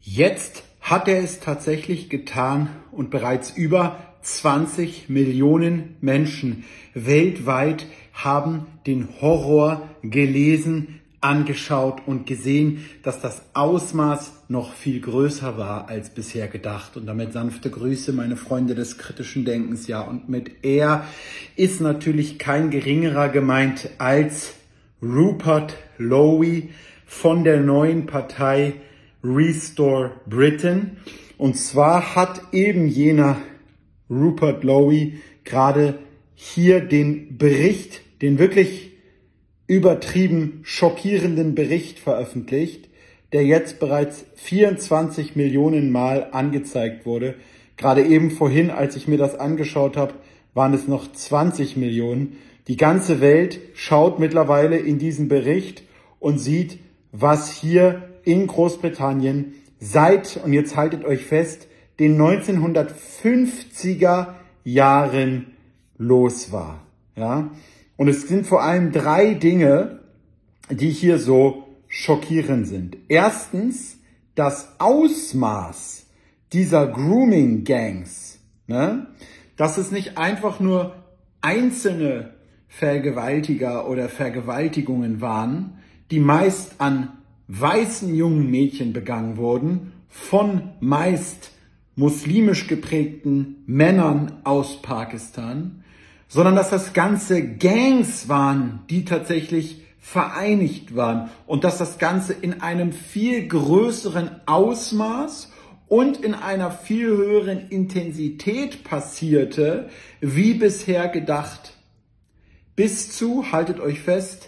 Jetzt hat er es tatsächlich getan und bereits über 20 Millionen Menschen weltweit haben den Horror gelesen, angeschaut und gesehen, dass das Ausmaß noch viel größer war als bisher gedacht. Und damit sanfte Grüße, meine Freunde des kritischen Denkens. Ja, und mit er ist natürlich kein geringerer gemeint als Rupert Lowe von der neuen Partei Restore Britain. Und zwar hat eben jener Rupert Lowe gerade hier den Bericht, den wirklich übertrieben schockierenden Bericht veröffentlicht, der jetzt bereits 24 Millionen Mal angezeigt wurde. Gerade eben vorhin, als ich mir das angeschaut habe, waren es noch 20 Millionen. Die ganze Welt schaut mittlerweile in diesen Bericht und sieht, was hier in Großbritannien seit, und jetzt haltet euch fest, den 1950er Jahren los war. Ja? Und es sind vor allem 3 Dinge, die hier so schockierend sind. Erstens, das Ausmaß dieser Grooming-Gangs. Ne? Dass es nicht einfach nur einzelne Vergewaltiger oder Vergewaltigungen waren, die meist an weißen jungen Mädchen begangen wurden, von meist muslimisch geprägten Männern aus Pakistan, sondern dass das Ganze Gangs waren, die tatsächlich vereinigt waren und dass das Ganze in einem viel größeren Ausmaß und in einer viel höheren Intensität passierte, wie bisher gedacht. Bis zu, haltet euch fest,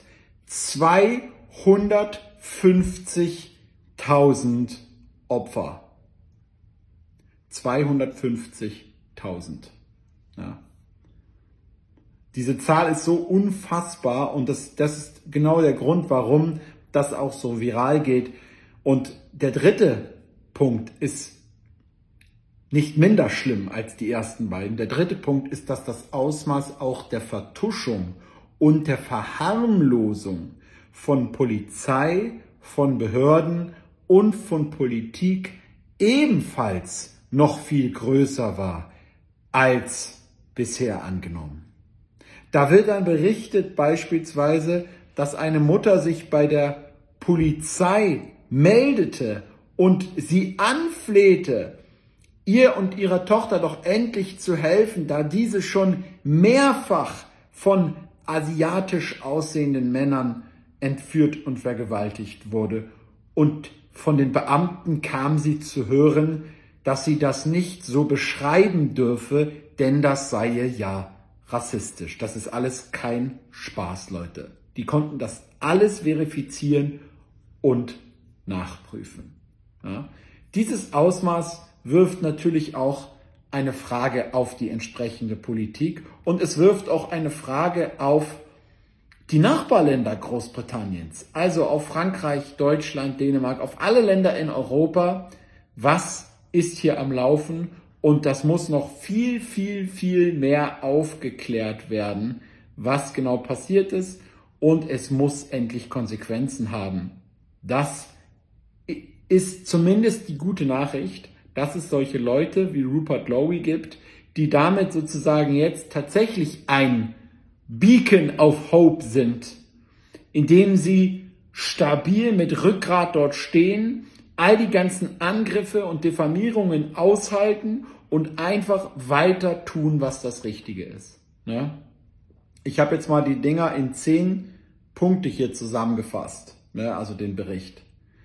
250.000 Opfer. 250.000. Ja. Diese Zahl ist so unfassbar und das ist genau der Grund, warum das auch so viral geht. Und der dritte Punkt ist nicht minder schlimm als die ersten beiden. Der dritte Punkt ist, dass das Ausmaß auch der Vertuschung und der Verharmlosung von Polizei, von Behörden und von Politik ebenfalls noch viel größer war als bisher angenommen. Da wird dann berichtet beispielsweise, dass eine Mutter sich bei der Polizei meldete und sie anflehte, ihr und ihrer Tochter doch endlich zu helfen, da diese schon mehrfach von asiatisch aussehenden Männern entführt und vergewaltigt wurde. Und von den Beamten kam sie zu hören, dass sie das nicht so beschreiben dürfe, denn das sei ja rassistisch. Das ist alles kein Spaß, Leute. Die konnten das alles verifizieren und nachprüfen. Ja? Dieses Ausmaß wirft natürlich auch eine Frage auf die entsprechende Politik und es wirft auch eine Frage auf die Nachbarländer Großbritanniens, also auf Frankreich, Deutschland, Dänemark, auf alle Länder in Europa. Was ist hier am Laufen? Und das muss noch viel, viel, viel mehr aufgeklärt werden, was genau passiert ist. Und es muss endlich Konsequenzen haben. Das ist zumindest die gute Nachricht, dass es solche Leute wie Rupert Lowe gibt, die damit sozusagen jetzt tatsächlich ein Beacon of Hope sind, indem sie stabil mit Rückgrat dort stehen, all die ganzen Angriffe und Diffamierungen aushalten und einfach weiter tun, was das Richtige ist. Ne? Ich habe jetzt mal die Dinger in 10 Punkte hier zusammengefasst, ne? Also den Bericht.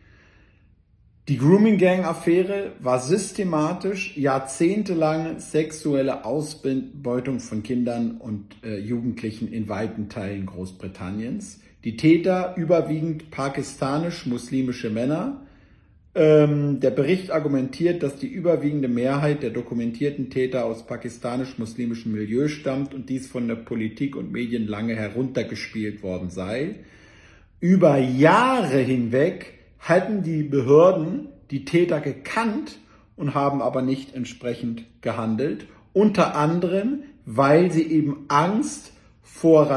Die Grooming-Gang-Affäre war systematisch jahrzehntelang sexuelle Ausbeutung von Kindern und Jugendlichen in weiten Teilen Großbritanniens. Die Täter überwiegend pakistanisch-muslimische Männer. Der Bericht argumentiert, dass die überwiegende Mehrheit der dokumentierten Täter aus pakistanisch-muslimischem Milieu stammt und dies von der Politik und Medien lange heruntergespielt worden sei. Über Jahre hinweg hatten die Behörden die Täter gekannt und haben aber nicht entsprechend gehandelt. Unter anderem, weil sie eben Angst vor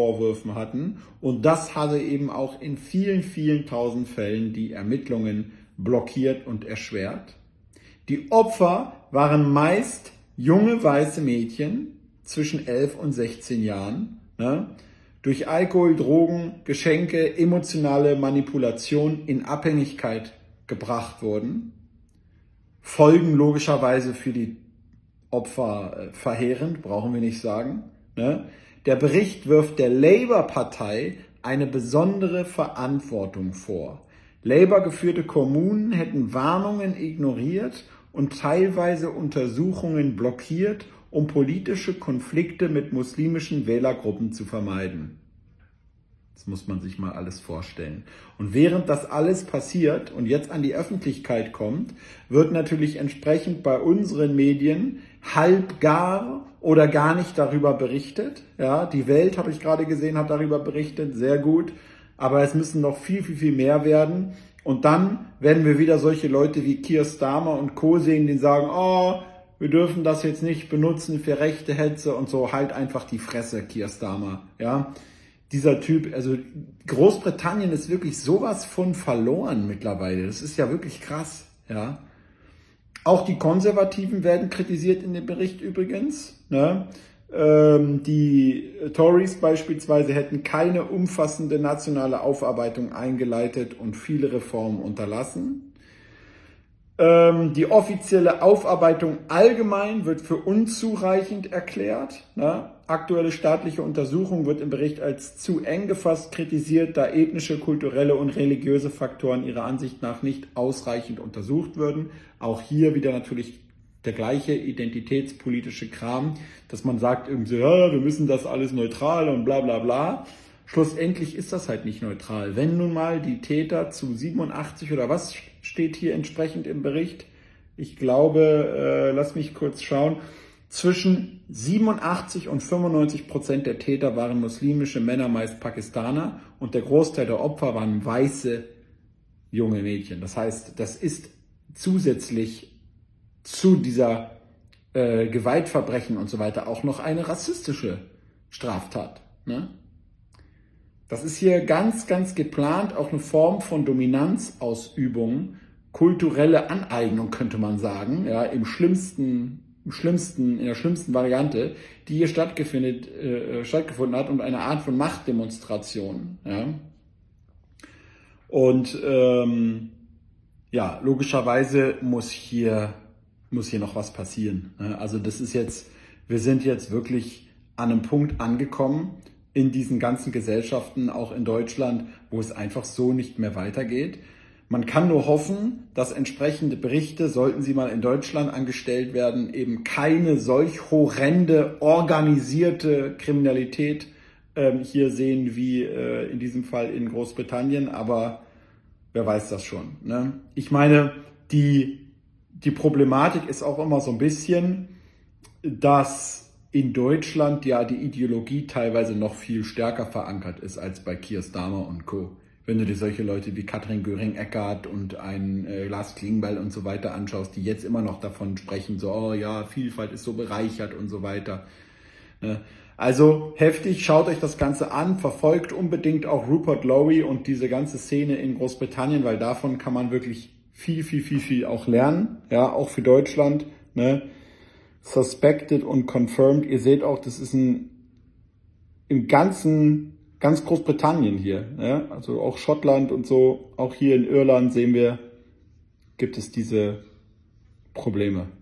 Rassismusvorwürfen hatten. Und das hatte eben auch in vielen, vielen tausend Fällen die Ermittlungen blockiert und erschwert. Die Opfer waren meist junge weiße Mädchen zwischen 11 und 16 Jahren, ne? Durch Alkohol, Drogen, Geschenke, emotionale Manipulation in Abhängigkeit gebracht wurden. Folgen logischerweise für die Opfer verheerend, brauchen wir nicht sagen. Ne? Der Bericht wirft der Labour-Partei eine besondere Verantwortung vor. Labour-geführte Kommunen hätten Warnungen ignoriert und teilweise Untersuchungen blockiert, um politische Konflikte mit muslimischen Wählergruppen zu vermeiden. Das muss man sich mal alles vorstellen. Und während das alles passiert und jetzt an die Öffentlichkeit kommt, wird natürlich entsprechend bei unseren Medien halbgar oder gar nicht darüber berichtet. Ja, die Welt, habe ich gerade gesehen, hat darüber berichtet, sehr gut. Aber es müssen noch viel, viel, viel mehr werden. Und dann werden wir wieder solche Leute wie Keir Starmer und Co. sehen, die sagen, oh, wir dürfen das jetzt nicht benutzen für rechte Hetze und so. Halt einfach die Fresse, Keir Starmer. Ja, dieser Typ, also Großbritannien ist wirklich sowas von verloren mittlerweile. Das ist ja wirklich krass. Ja. Auch die Konservativen werden kritisiert in dem Bericht übrigens. Ne? Die Tories beispielsweise hätten keine umfassende nationale Aufarbeitung eingeleitet und viele Reformen unterlassen. Die offizielle Aufarbeitung allgemein wird für unzureichend erklärt. Ne? Aktuelle staatliche Untersuchung wird im Bericht als zu eng gefasst kritisiert, da ethnische, kulturelle und religiöse Faktoren ihrer Ansicht nach nicht ausreichend untersucht würden. Auch hier wieder natürlich der gleiche identitätspolitische Kram, dass man sagt irgendwie, ja, wir müssen das alles neutral und bla bla bla. Schlussendlich ist das halt nicht neutral. Wenn nun mal die Täter zu 87 oder was steht hier entsprechend im Bericht? Ich glaube, lass mich kurz schauen, zwischen 87 und 95% der Täter waren muslimische Männer, meist Pakistaner, und der Großteil der Opfer waren weiße junge Mädchen. Das heißt, das ist zusätzlich zu dieser Gewaltverbrechen und so weiter auch noch eine rassistische Straftat. Ne? Das ist hier ganz, ganz geplant, auch eine Form von Dominanzausübung, kulturelle Aneignung könnte man sagen, ja, in der schlimmsten Variante, die hier stattgefunden hat und eine Art von Machtdemonstration. Ja. Und ja, logischerweise muss hier noch was passieren. Ne? Also das ist jetzt, wir sind jetzt wirklich an einem Punkt angekommen in diesen ganzen Gesellschaften, auch in Deutschland, wo es einfach so nicht mehr weitergeht. Man kann nur hoffen, dass entsprechende Berichte, sollten sie mal in Deutschland angestellt werden, eben keine solch horrende, organisierte Kriminalität hier sehen wie in diesem Fall in Großbritannien. Aber wer weiß das schon. Ne? Ich meine, die Problematik ist auch immer so ein bisschen, dass in Deutschland ja die Ideologie teilweise noch viel stärker verankert ist als bei Keir Starmer und Co. Wenn du dir solche Leute wie Katrin Göring-Eckardt und einen Lars Klingbeil und so weiter anschaust, die jetzt immer noch davon sprechen, so, oh ja, Vielfalt ist so bereichert und so weiter. Ne? Also heftig, schaut euch das Ganze an, verfolgt unbedingt auch Rupert Lowry und diese ganze Szene in Großbritannien, weil davon kann man wirklich viel auch lernen, ja, auch für Deutschland, ne? Suspected und confirmed. Ihr seht auch, das ist im ganzen, ganz Großbritannien hier, ja? Also auch Schottland und so, auch hier in Irland sehen wir, gibt es diese Probleme.